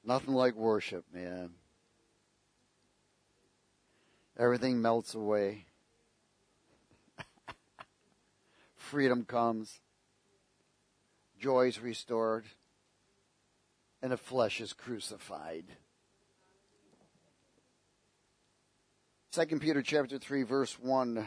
Nothing like worship, man. Everything melts away. Freedom comes. Joy is restored. And the flesh is crucified. 2 Peter chapter 3, verse 1.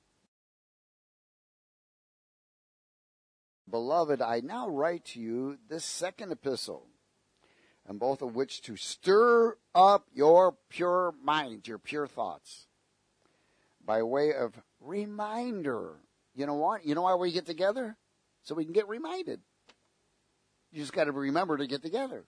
Beloved, I now write to you this second epistle, and both of which to stir up your pure minds, your pure thoughts, by way of reminder. You know what? You know why we get together? So we can get reminded. You just got to remember to get together.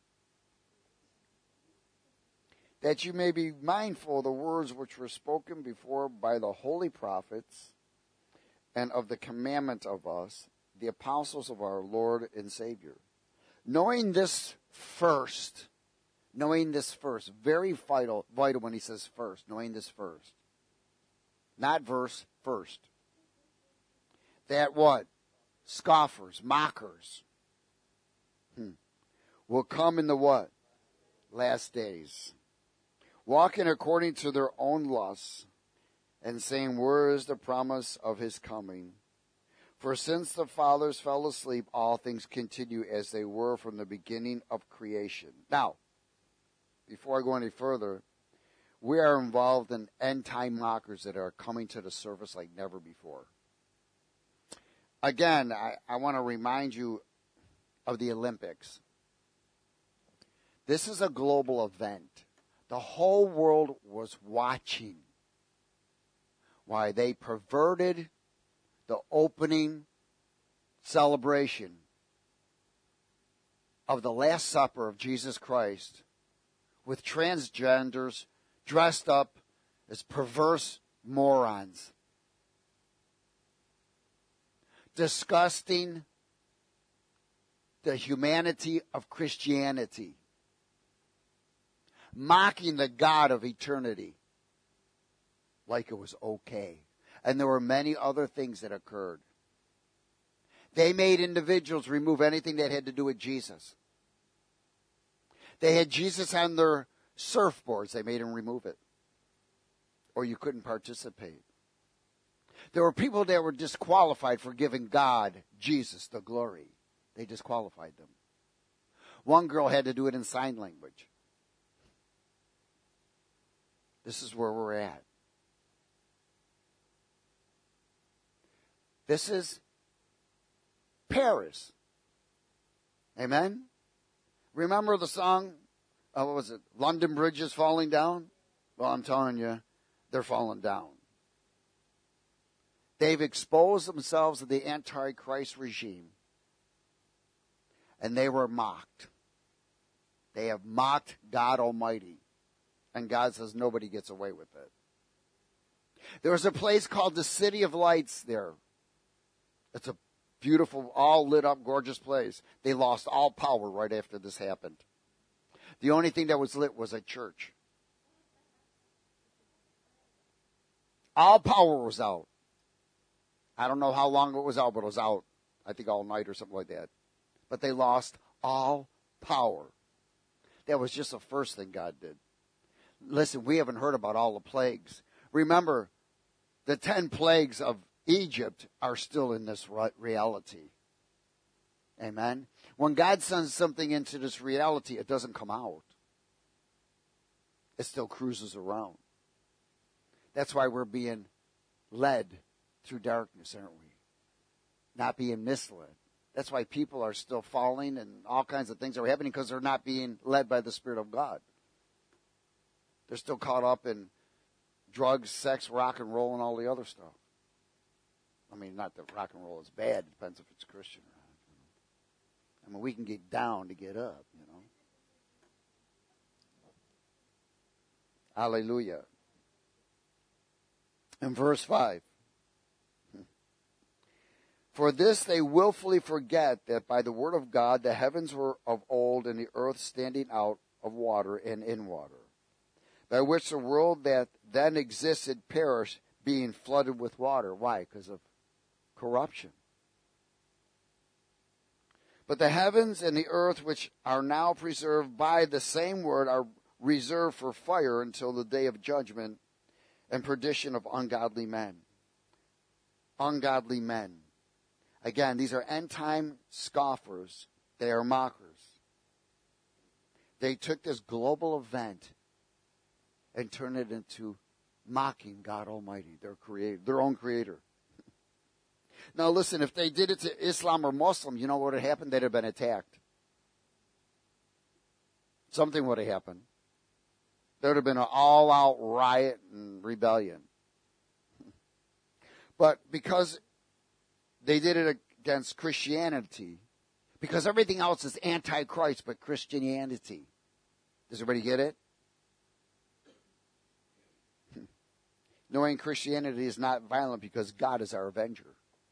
That you may be mindful of the words which were spoken before by the holy prophets, and of the commandment of us, the apostles of our Lord and Savior. Knowing this first, very vital when he says first, knowing this first. Not verse, first. That what? Scoffers, mockers, will come in the what? Last days. Walking according to their own lusts, and saying, where is the promise of his coming? For since the fathers fell asleep, all things continue as they were from the beginning of creation. Now, before I go any further, we are involved in end-time mockers that are coming to the surface like never before. Again, I want to remind you of the Olympics. This is a global event. The whole world was watching. Why? They perverted the opening celebration of the Last Supper of Jesus Christ with transgenders dressed up as perverse morons. Disgusting the humanity of Christianity. Mocking the God of eternity like it was okay. And there were many other things that occurred. They made individuals remove anything that had to do with Jesus. They had Jesus on their surfboards. They made him remove it. Or you couldn't participate. There were people that were disqualified for giving God, Jesus, the glory. They disqualified them. One girl had to do it in sign language. This is where we're at. This is Paris. Amen? Remember the song, what was it? London Bridge is falling down? Well, I'm telling you, they're falling down. They've exposed themselves to the Antichrist regime. And they were mocked. They have mocked God Almighty. And God says nobody gets away with it. There was a place called the City of Lights there. It's a beautiful, all lit up, gorgeous place. They lost all power right after this happened. The only thing that was lit was a church. All power was out. I don't know how long it was out, but it was out. I think all night or something like that. But they lost all power. That was just the first thing God did. Listen, we haven't heard about all the plagues. Remember, the 10 plagues of Egypt are still in this reality. Amen? When God sends something into this reality, it doesn't come out. It still cruises around. That's why we're being led through darkness, aren't we? Not being misled. That's why people are still falling and all kinds of things are happening because they're not being led by the Spirit of God. They're still caught up in drugs, sex, rock and roll, and all the other stuff. I mean, not that rock and roll is bad. It depends if it's Christian or not. I mean, we can get down to get up, you know. Hallelujah. In verse 5. For this they willfully forget that by the word of God the heavens were of old and the earth standing out of water and in water, by which the world that then existed perished, being flooded with water. Why? Because of corruption. But the heavens and the earth, which are now preserved by the same word, are reserved for fire until the day of judgment and perdition of ungodly men. Ungodly men. Again, these are end-time scoffers. They are mockers. They took this global event and turned it into mocking God Almighty, their creator, their own creator. Now listen, if they did it to Islam or Muslim, you know what would have happened? They'd have been attacked. Something would have happened. There would have been an all-out riot and rebellion. But because they did it against Christianity, because everything else is anti-Christ but Christianity. Does everybody get it? Knowing Christianity is not violent because God is our avenger.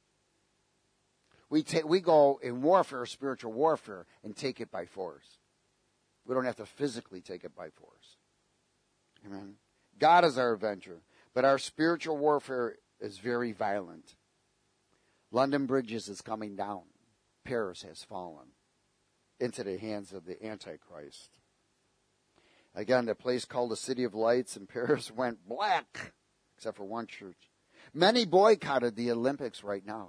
We go in warfare, spiritual warfare, and take it by force. We don't have to physically take it by force. Amen. God is our avenger, but our spiritual warfare is very violent. London Bridges is coming down. Paris has fallen into the hands of the Antichrist. Again, the place called the City of Lights in Paris went black, except for one church. Many boycotted the Olympics right now.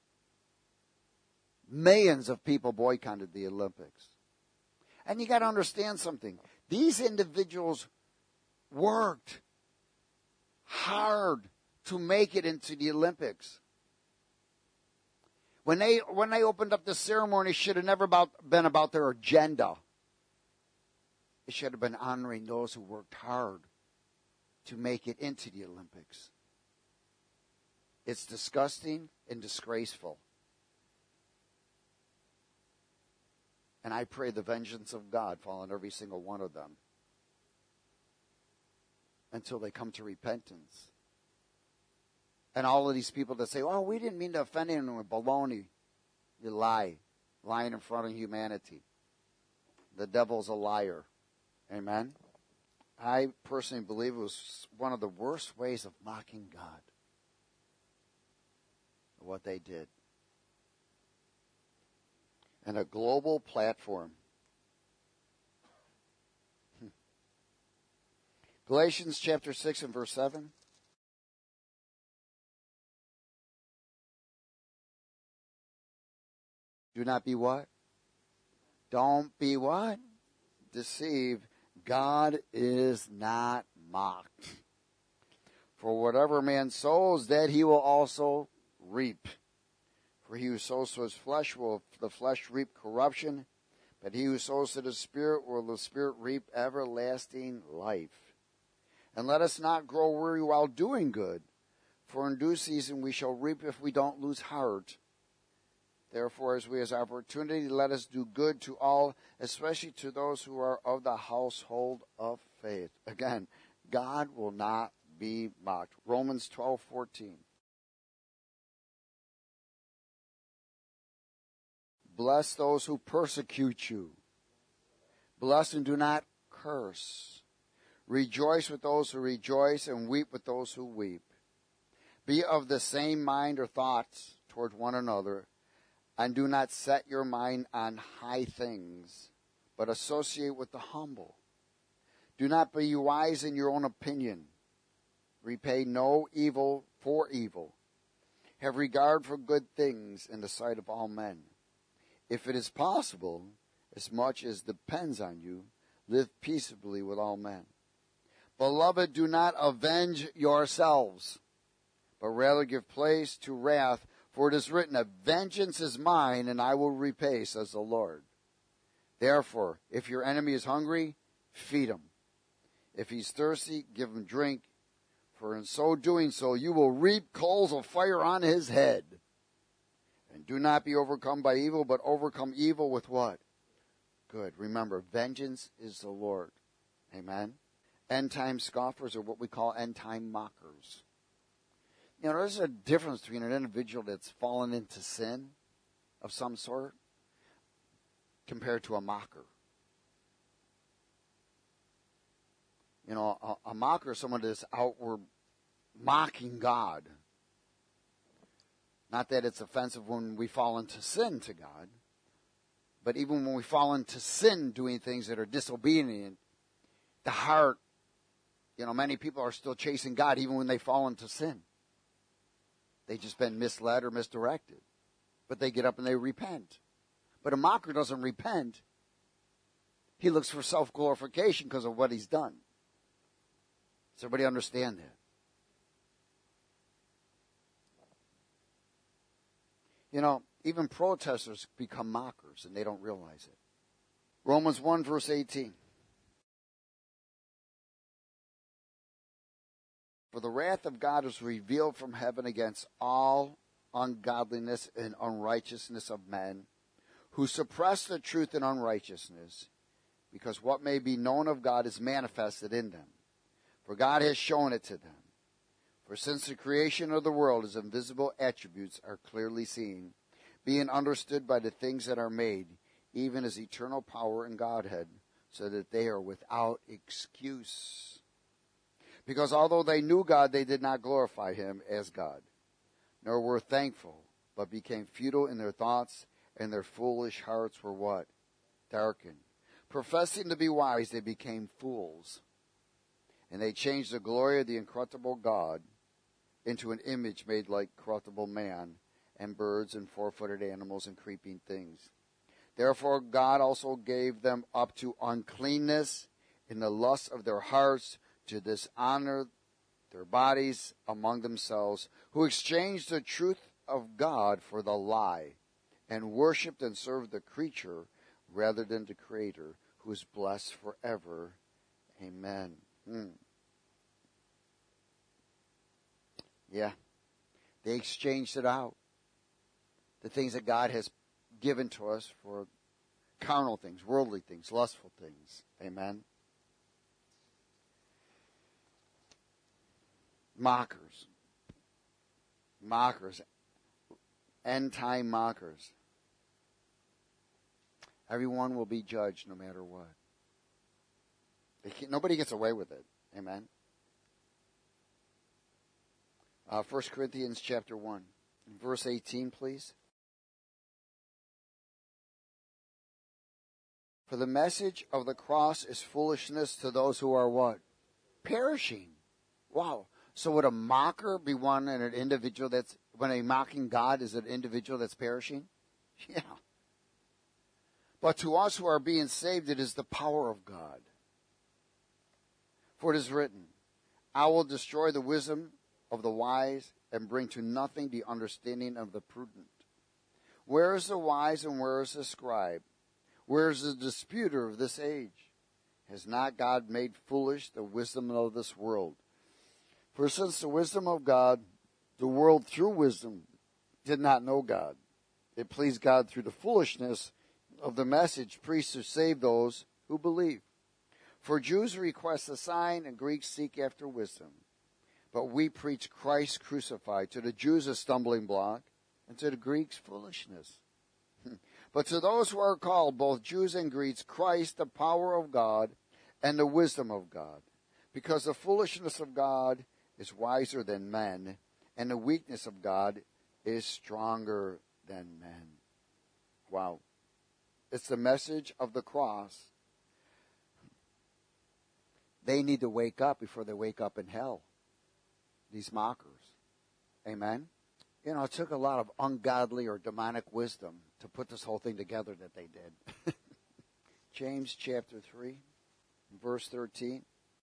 Millions of people boycotted the Olympics. And you got to understand something. These individuals worked hard to make it into the Olympics. When they opened up the ceremony, it should have never been about their agenda. It should have been honoring those who worked hard to make it into the Olympics. It's disgusting and disgraceful. And I pray the vengeance of God fall on every single one of them until they come to repentance. And all of these people that say, oh, we didn't mean to offend anyone with baloney. You lie. Lying in front of humanity. The devil's a liar. Amen? I personally believe it was one of the worst ways of mocking God. What they did. And a global platform. Galatians chapter 6 and verse 7. Do not be what? Don't be what? Deceived. God is not mocked. For whatever man sows, that he will also reap. For he who sows to his flesh will the flesh reap corruption, but he who sows to the Spirit will the Spirit reap everlasting life. And let us not grow weary while doing good, for in due season we shall reap if we don't lose heart. Therefore, as we have opportunity, let us do good to all, especially to those who are of the household of faith. Again, God will not be mocked. Romans 12:14. Bless those who persecute you. Bless and do not curse. Rejoice with those who rejoice and weep with those who weep. Be of the same mind or thoughts toward one another, and do not set your mind on high things, but associate with the humble. Do not be wise in your own opinion. Repay no evil for evil. Have regard for good things in the sight of all men. If it is possible, as much as depends on you, live peaceably with all men. Beloved, do not avenge yourselves, but rather give place to wrath, for it is written, vengeance is mine, and I will repay, says the Lord. Therefore, if your enemy is hungry, feed him. If he's thirsty, give him drink, for in so doing so, you will reap coals of fire on his head. And do not be overcome by evil, but overcome evil with what? Good. Remember, vengeance is the Lord. Amen? End-time scoffers are what we call end-time mockers. You know, there's a difference between an individual that's fallen into sin of some sort compared to a mocker. You know, a mocker is someone that's outward mocking God. Not that it's offensive when we fall into sin to God, But even when we fall into sin, doing things that are disobedient, the heart, many people are still chasing God even when they fall into sin. They've just been misled or misdirected. But they get up and they repent. But a mocker doesn't repent. He looks for self-glorification because of what he's done. Does everybody understand that? Even protesters become mockers and they don't realize it. Romans 1 verse 18. For the wrath of God is revealed from heaven against all ungodliness and unrighteousness of men, who suppress the truth in unrighteousness, because what may be known of God is manifested in them. For God has shown it to them. For since the creation of the world, his invisible attributes are clearly seen, being understood by the things that are made, even his eternal power and Godhead, so that they are without excuse. Because although they knew God, they did not glorify him as God, nor were thankful, but became futile in their thoughts, and their foolish hearts were what? Darkened. Professing to be wise, they became fools. And they changed the glory of the incorruptible God into an image made like corruptible man, and birds, and four-footed animals, and creeping things. Therefore God also gave them up to uncleanness in the lust of their hearts, to dishonor their bodies among themselves, who exchanged the truth of God for the lie, and worshipped and served the creature rather than the Creator, who is blessed forever. Amen. Yeah. They exchanged it out. The things that God has given to us for carnal things, worldly things, lustful things. Amen. Mockers. End-time mockers. Everyone will be judged no matter what. Nobody gets away with it. Amen. 1 Corinthians chapter 1. Verse 18, please. For the message of the cross is foolishness to those who are what? Perishing. Wow. So would a mocker be one and an individual when a mocking God is an individual that's perishing? Yeah. But to us who are being saved, it is the power of God. For it is written, I will destroy the wisdom of the wise and bring to nothing the understanding of the prudent. Where is the wise and where is the scribe? Where is the disputer of this age? Has not God made foolish the wisdom of this world? For since the wisdom of God, the world through wisdom did not know God, it pleased God through the foolishness of the message preached to save those who believe. For Jews request a sign and Greeks seek after wisdom. But we preach Christ crucified, to the Jews a stumbling block, and to the Greeks foolishness. But to those who are called, both Jews and Greeks, Christ the power of God and the wisdom of God. Because the foolishness of God is wiser than men, and the weakness of God is stronger than men. Wow. It's the message of the cross. They need to wake up before they wake up in hell. These mockers. Amen? It took a lot of ungodly or demonic wisdom to put this whole thing together that they did. James chapter 3, verse 13.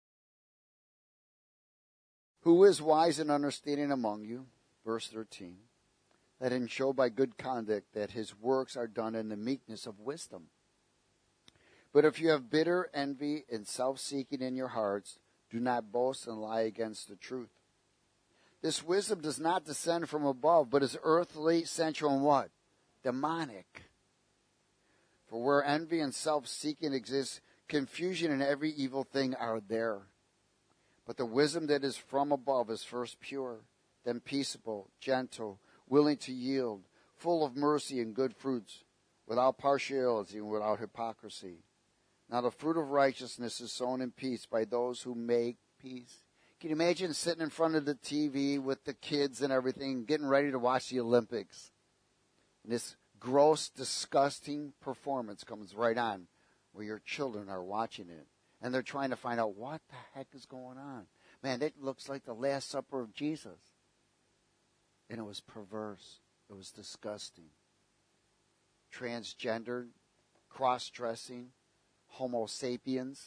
Who is wise and understanding among you? Verse 13. Let him show by good conduct that his works are done in the meekness of wisdom. But if you have bitter envy and self-seeking in your hearts, do not boast and lie against the truth. This wisdom does not descend from above, but is earthly, sensual, and what? Demonic. For where envy and self-seeking exist, confusion and every evil thing are there. But the wisdom that is from above is first pure, then peaceable, gentle, willing to yield, full of mercy and good fruits, without partiality and without hypocrisy. Now the fruit of righteousness is sown in peace by those who make peace. Can you imagine sitting in front of the TV with the kids and everything, getting ready to watch the Olympics? And this gross, disgusting performance comes right on where your children are watching it. And they're trying to find out what the heck is going on. Man, it looks like the Last Supper of Jesus. And it was perverse. It was disgusting. Transgendered, cross-dressing, Homo sapiens.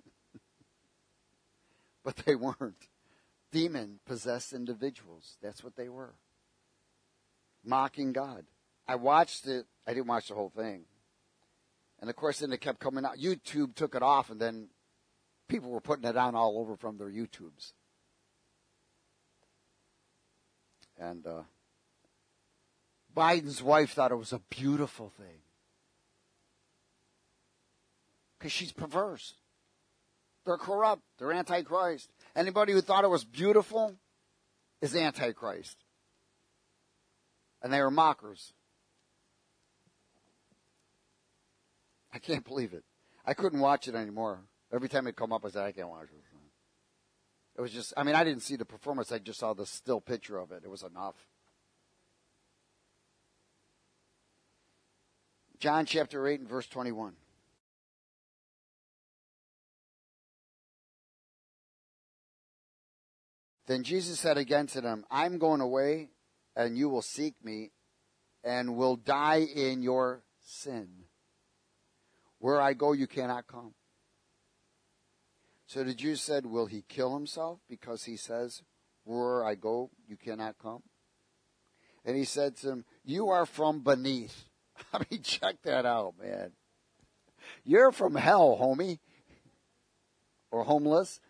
But they weren't. Demon-possessed individuals. That's what they were. Mocking God. I watched it. I didn't watch the whole thing. And of course, then it kept coming out. YouTube took it off, and then people were putting it on all over from their YouTubes. And Biden's wife thought it was a beautiful thing. Because she's perverse. They're corrupt. They're antichrist. Anybody who thought it was beautiful is antichrist. And they are mockers. I can't believe it. I couldn't watch it anymore. Every time it come up, I said, I can't watch it. It was just, I mean, I didn't see the performance. I just saw the still picture of it. It was enough. John chapter 8 and verse 21. Then Jesus said again to them, I'm going away, and you will seek me, and will die in your sin. Where I go, you cannot come. So the Jews said, will he kill himself? Because he says, where I go, you cannot come. And he said to them, you are from beneath. I mean, check that out, man. You're from hell, homie. Or homeless.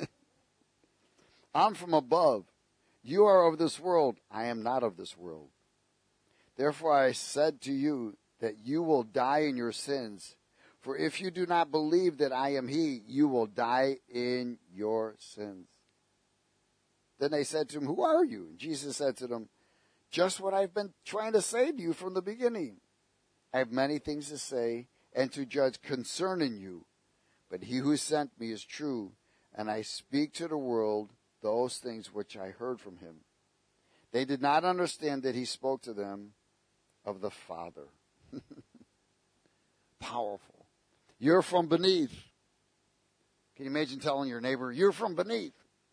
I'm from above. You are of this world. I am not of this world. Therefore I said to you that you will die in your sins. For if you do not believe that I am he, you will die in your sins. Then they said to him, who are you? And Jesus said to them, just what I've been trying to say to you from the beginning. I have many things to say and to judge concerning you. But he who sent me is true, and I speak to the world those things which I heard from him. They did not understand that he spoke to them of the Father. Powerful. You're from beneath. Can you imagine telling your neighbor, you're from beneath?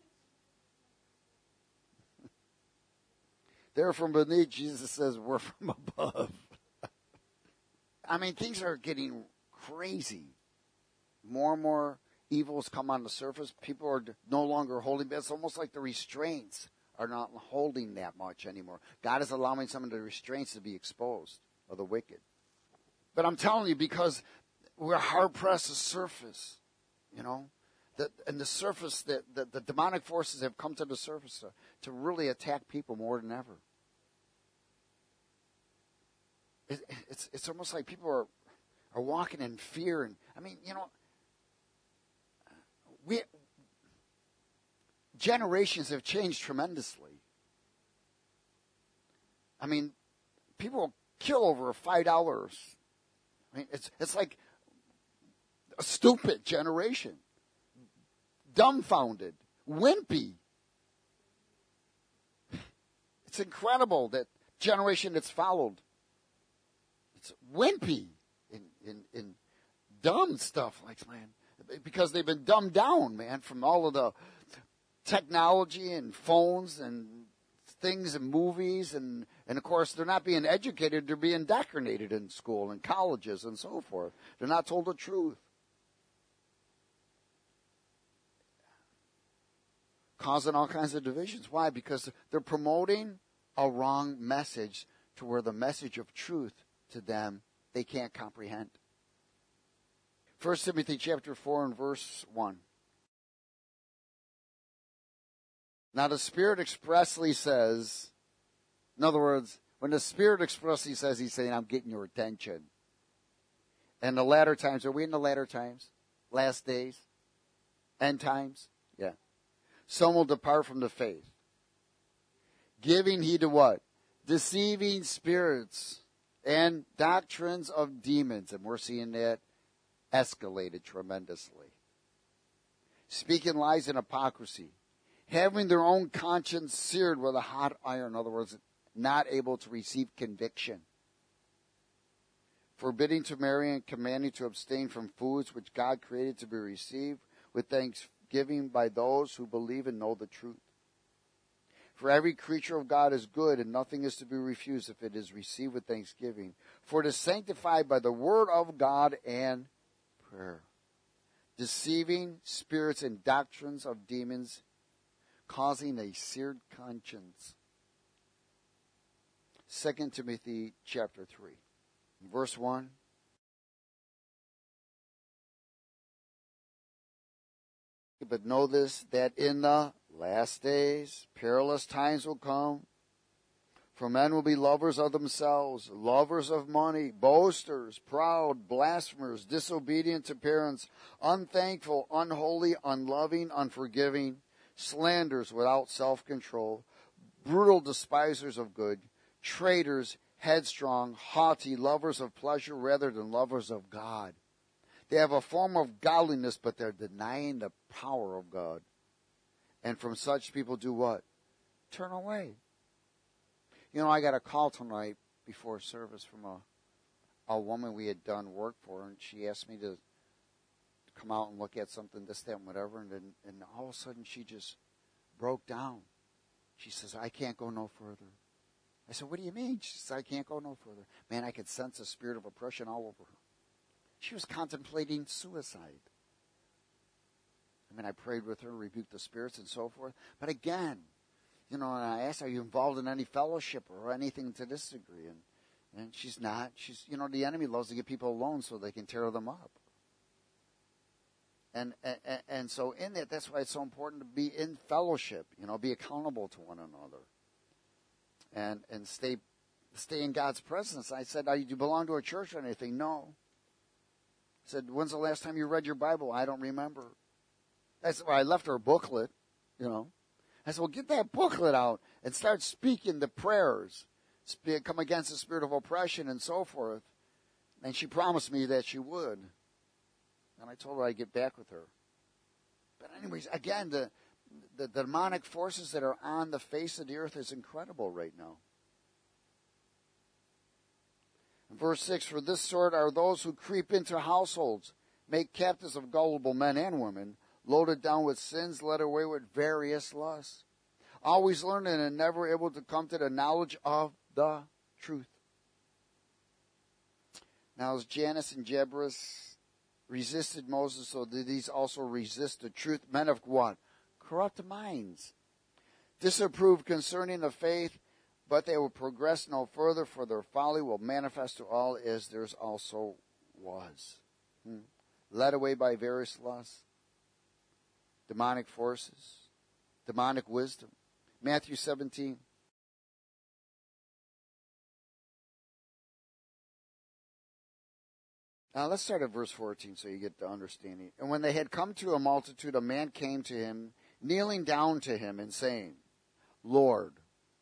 They're from beneath. Jesus says, we're from above. I mean, things are getting crazy. More and more evils come on the surface. People are no longer holding back. It's almost like the restraints are not holding that much anymore. God is allowing some of the restraints to be exposed of the wicked. But I'm telling you, because we're hard-pressed to surface, you know, and the surface, the demonic forces have come to the surface to really attack people more than ever. It's almost like people are walking in fear. And I mean, you know, generations have changed tremendously. I mean, people kill over $5. I mean, it's like a stupid generation. Dumbfounded. Wimpy. It's incredible that generation that's followed. It's wimpy in dumb stuff, like, man. Because they've been dumbed down, man, from all of the technology and phones and things and movies. And of course, they're not being educated. They're being indoctrinated in school and colleges and so forth. They're not told the truth. Causing all kinds of divisions. Why? Because they're promoting a wrong message to where the message of truth to them they can't comprehend. 1 Timothy chapter 4 and verse 1. Now the Spirit expressly says, in other words, when the Spirit expressly says, he's saying, I'm getting your attention. And the latter times, are we in the latter times? Last days? End times? Yeah. Some will depart from the faith. Giving heed to what? Deceiving spirits and doctrines of demons. And we're seeing that escalated tremendously. Speaking lies and hypocrisy. Having their own conscience seared with a hot iron. In other words, not able to receive conviction. forbidding to marry and commanding to abstain from foods which God created to be received with thanksgiving by those who believe and know the truth. For every creature of God is good, and nothing is to be refused if it is received with thanksgiving. For it is sanctified by the word of God and prayer. Deceiving spirits and doctrines of demons, causing a seared conscience. 2 Timothy chapter 3, verse 1. But know this, that in the last days perilous times will come. For men will be lovers of themselves, lovers of money, boasters, proud, blasphemers, disobedient to parents, unthankful, unholy, unloving, unforgiving, slanderers without self-control, brutal despisers of good, traitors, headstrong, haughty, lovers of pleasure rather than lovers of God. They have a form of godliness, but they're denying the power of God. And from such people do what? Turn away. You know, I got a call tonight before service from a woman we had done work for, and she asked me to come out and look at something, this, that, and whatever, and all of a sudden she just broke down. She says, I can't go no further. I said, what do you mean? She says, I can't go no further. Man, I could sense a spirit of oppression all over her. She was contemplating suicide. I mean, I prayed with her, rebuked the spirits and so forth. But again, you know, and I asked, are you involved in any fellowship or anything to this degree? And she's not. She's, you know, the enemy loves to get people alone so they can tear them up. And so in that, that's why it's so important to be in fellowship, you know, be accountable to one another. And stay in God's presence. I said, do you belong to a church or anything? No. I said, when's the last time you read your Bible? I don't remember. I left her a booklet, you know. I said, well, get that booklet out and start speaking the prayers. Come against the spirit of oppression and so forth. And she promised me that she would. And I told her I'd get back with her. But anyways, again, the demonic forces that are on the face of the earth is incredible right now. In verse 6, for this sort are those who creep into households, make captives of gullible men and women, loaded down with sins, led away with various lusts, always learning and never able to come to the knowledge of the truth. Now as Jannes and Jambres resisted Moses, so did these also resist the truth. Men of what? Corrupt minds. Disapproved concerning the faith, but they will progress no further, for their folly will manifest to all, as theirs also was. Led away by various lusts, demonic forces, demonic wisdom. Matthew 17. Now let's start at verse 14 so you get the understanding. And when they had come to a multitude, a man came to him, kneeling down to him and saying, Lord,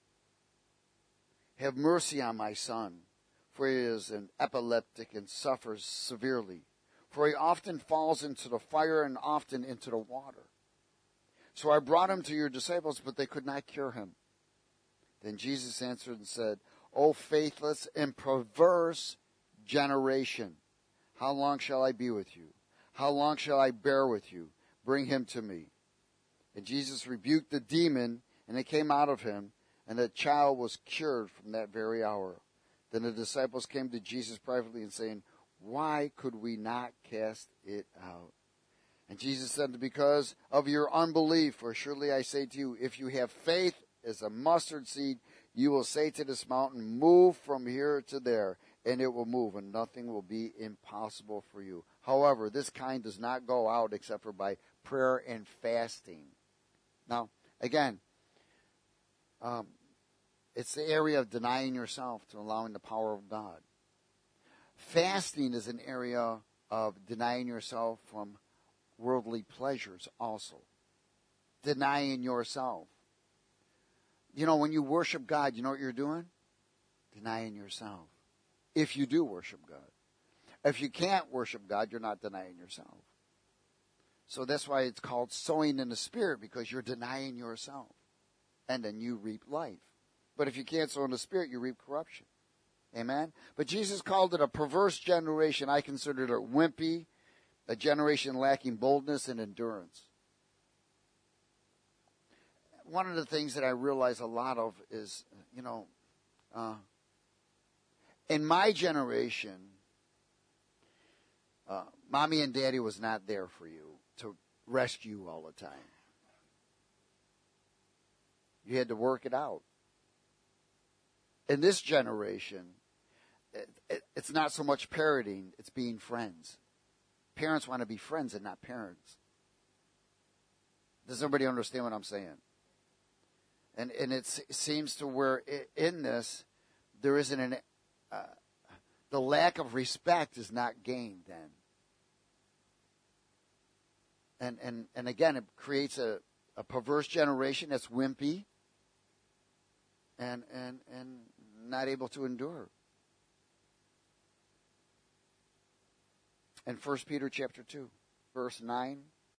have mercy on my son, for he is an epileptic and suffers severely. For he often falls into the fire and often into the water. So I brought him to your disciples, but they could not cure him. Then Jesus answered and said, O faithless and perverse generation, how long shall I be with you? How long shall I bear with you? Bring him to me. And Jesus rebuked the demon, and it came out of him, and the child was cured from that very hour. Then the disciples came to Jesus privately and saying, why could we not cast it out? And Jesus said, because of your unbelief, for surely I say to you, if you have faith as a mustard seed, you will say to this mountain, move from here to there, and it will move, and nothing will be impossible for you. However, this kind does not go out except for by prayer and fasting. Now, again, it's the area of denying yourself to allowing the power of God. Fasting is an area of denying yourself from worldly pleasures also. Denying yourself. You know, when you worship God, you know what you're doing? Denying yourself. If you do worship God. If you can't worship God, you're not denying yourself. So that's why it's called sowing in the Spirit, because you're denying yourself. And then you reap life. But if you can't sow in the Spirit, you reap corruption. Amen? But Jesus called it a perverse generation. I considered it wimpy, a generation lacking boldness and endurance. One of the things that I realize a lot of is, in my generation, mommy and daddy was not there for you to rescue you all the time. You had to work it out. In this generation, it's not so much parenting, it's being friends. Parents want to be friends and not parents. Does everybody understand what I'm saying? And it seems to where in this, there isn't the lack of respect is not gained then. And again, it creates a perverse generation that's wimpy and not able to endure. In 1 Peter chapter 2, verse 9.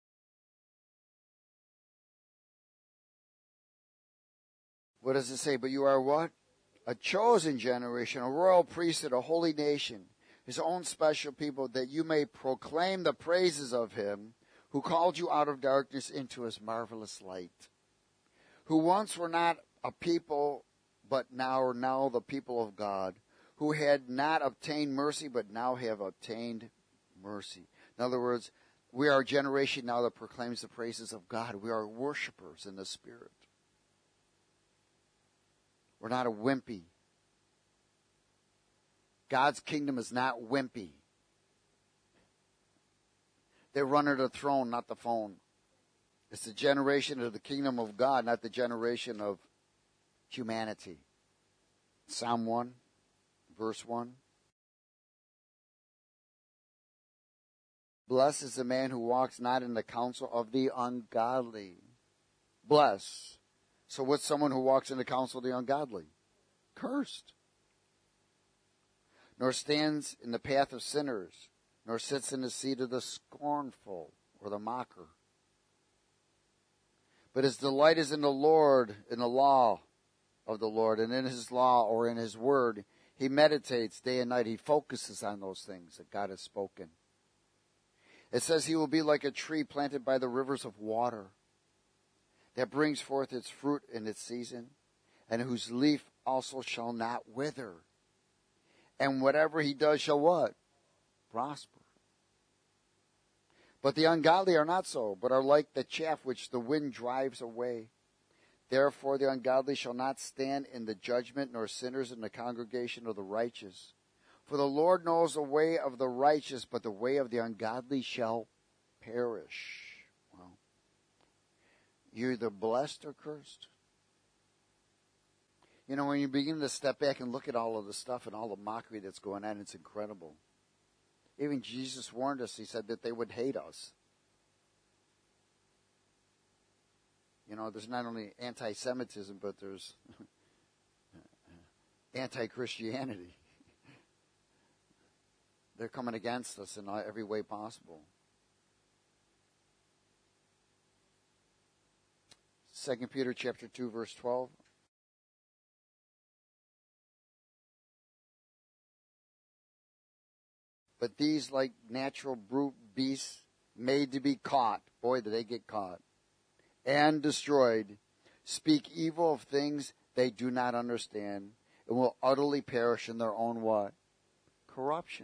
What does it say? But you are what? A chosen generation, a royal priesthood, a holy nation, his own special people, that you may proclaim the praises of him who called you out of darkness into his marvelous light, who once were not a people, but now are now the people of God, who had not obtained mercy, but now have obtained mercy. In other words, we are a generation now that proclaims the praises of God. We are worshipers in the Spirit. We're not a wimpy. God's kingdom is not wimpy. They run to the throne, not the phone. It's the generation of the kingdom of God, not the generation of humanity. Psalm 1, verse 1. Blessed is the man who walks not in the counsel of the ungodly. Bless. So what's someone who walks in the counsel of the ungodly? Cursed. Nor stands in the path of sinners, nor sits in the seat of the scornful or the mocker. But his delight is in the Lord, in the law of the Lord, and in his law or in his word, he meditates day and night. He focuses on those things that God has spoken. It says he will be like a tree planted by the rivers of water, that brings forth its fruit in its season, and whose leaf also shall not wither. And whatever he does shall what? Prosper. But the ungodly are not so, but are like the chaff which the wind drives away. Therefore the ungodly shall not stand in the judgment, nor sinners in the congregation of the righteous. For the Lord knows the way of the righteous, but the way of the ungodly shall perish. You're either blessed or cursed. You know, when you begin to step back and look at all of the stuff and all the mockery that's going on, it's incredible. Even Jesus warned us. He said that they would hate us. You know, there's not only anti-Semitism, but there's anti-Christianity. They're coming against us in every way possible. 2 Peter chapter 2, verse 12. But these, like natural brute beasts, made to be caught. Boy, did they get caught. And destroyed. Speak evil of things they do not understand, and will utterly perish in their own what? Corruption.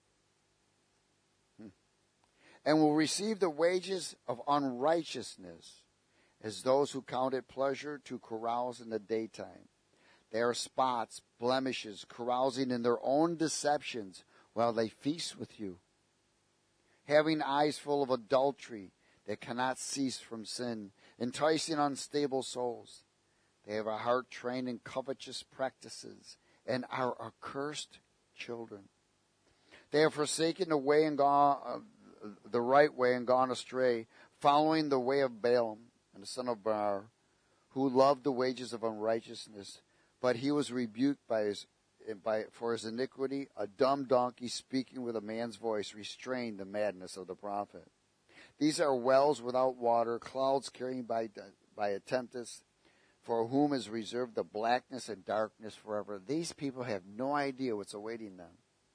And will receive the wages of unrighteousness, as those who count it pleasure to carouse in the daytime. They are spots, blemishes, carousing in their own deceptions while they feast with you. Having eyes full of adultery that cannot cease from sin, enticing unstable souls. They have a heart trained in covetous practices and are accursed children. They have forsaken the way and gone, the right way and gone astray, following the way of Balaam, and the son of Beor, who loved the wages of unrighteousness, but he was rebuked for his iniquity. A dumb donkey speaking with a man's voice restrained the madness of the prophet. These are wells without water, clouds carried by a tempest, for whom is reserved the blackness and darkness forever. These people have no idea what's awaiting them.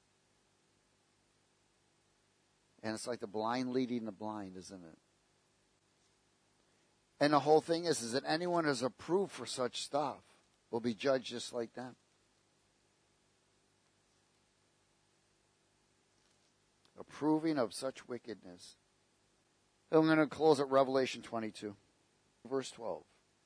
And it's like the blind leading the blind, isn't it? And the whole thing is that anyone who's approved for such stuff will be judged just like them. Approving of such wickedness. I'm going to close at Revelation 22, verse 12.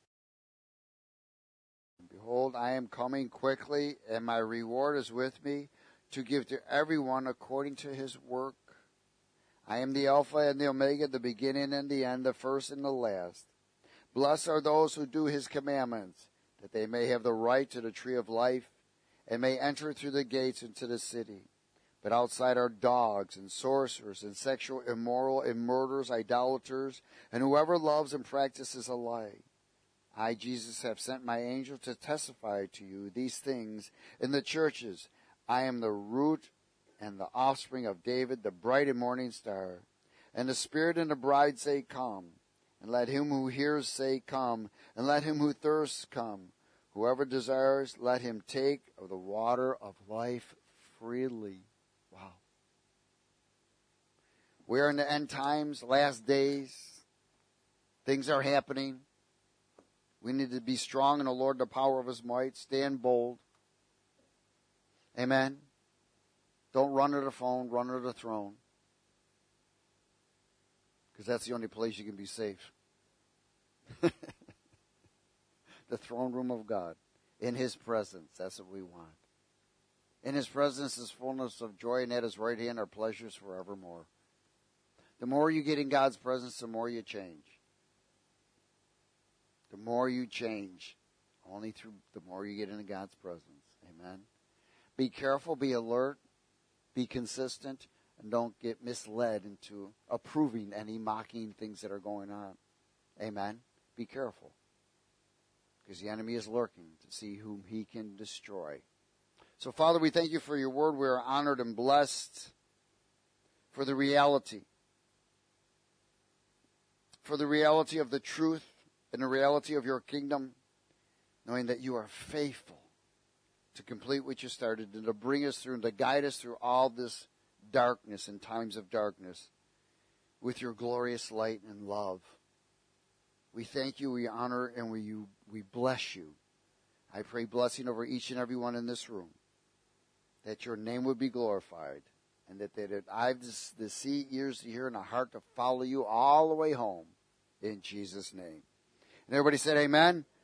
Behold, I am coming quickly, and my reward is with me, to give to everyone according to his work. I am the Alpha and the Omega, the beginning and the end, the first and the last. Blessed are those who do his commandments, that they may have the right to the tree of life, and may enter through the gates into the city. But outside are dogs and sorcerers and sexual immoral and murderers, idolaters, and whoever loves and practices a lie. I, Jesus, have sent my angel to testify to you these things in the churches. I am the root and the offspring of David, the bright and morning star. And the Spirit and the bride say, Come. And let him who hears say, Come. And let him who thirsts come. Whoever desires, let him take of the water of life freely. Wow. We're in the end times, last days. Things are happening. We need to be strong in the Lord, the power of his might. Stand bold. Amen. Don't run to the phone, run to the throne. Because that's the only place you can be safe. The throne room of God. In his presence. That's what we want. In his presence is fullness of joy, and at his right hand are pleasures forevermore. The more you get in God's presence, the more you change. The more you change, only through the more you get into God's presence. Amen. Be careful, be alert, be consistent, and don't get misled into approving any mocking things that are going on. Amen. Be careful. Because the enemy is lurking to see whom he can destroy. So, Father, we thank you for your word. We are honored and blessed for the reality. For the reality of the truth and the reality of your kingdom, knowing that you are faithful to complete what you started and to bring us through and to guide us through all this darkness and times of darkness with your glorious light and love. We thank you, we honor, and we bless you. I pray blessing over each and every one in this room, that your name would be glorified, and that I've the see, ears to hear, and a heart to follow you all the way home, in Jesus' name. And everybody said amen.